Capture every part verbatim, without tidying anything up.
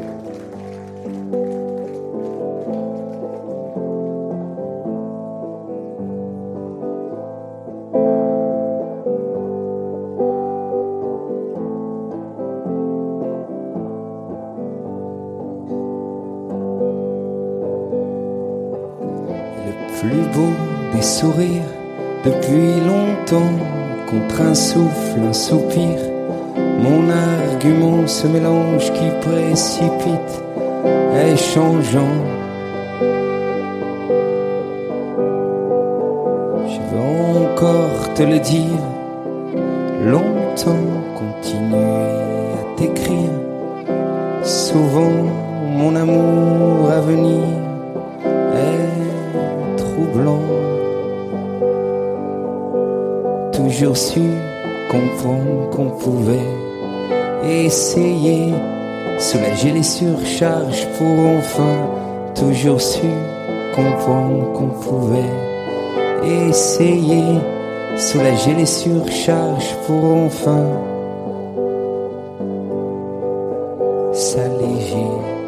Plus beau des sourires depuis longtemps, contre un souffle, un soupir, mon argument se mélange qui précipite, est changeant. Je veux encore te le dire, longtemps continuer à t'écrire, souvent mon amour à venir est troublant. Toujours su comprendre qu'on pouvait essayer, soulager les surcharges pour enfin. Toujours su comprendre qu'on pouvait essayer, soulager les surcharges pour enfin s'alléger.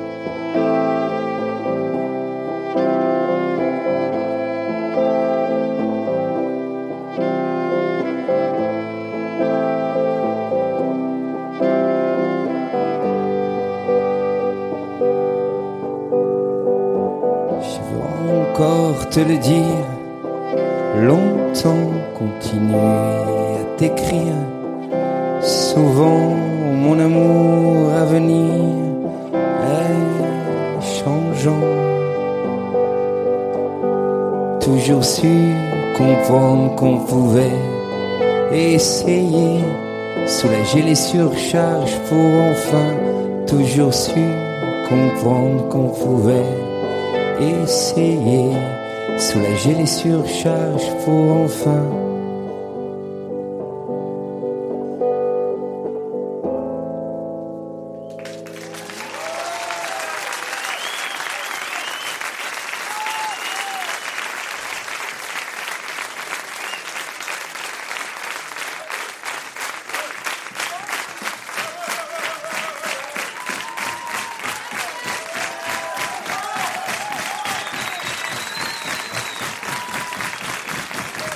Encore te le dire, longtemps continuer à t'écrire, souvent mon amour à venir est changeant. Toujours su comprendre qu'on pouvait essayer, soulager les surcharges pour enfin. Toujours su comprendre qu'on pouvait essayer, soulager les surcharges pour enfin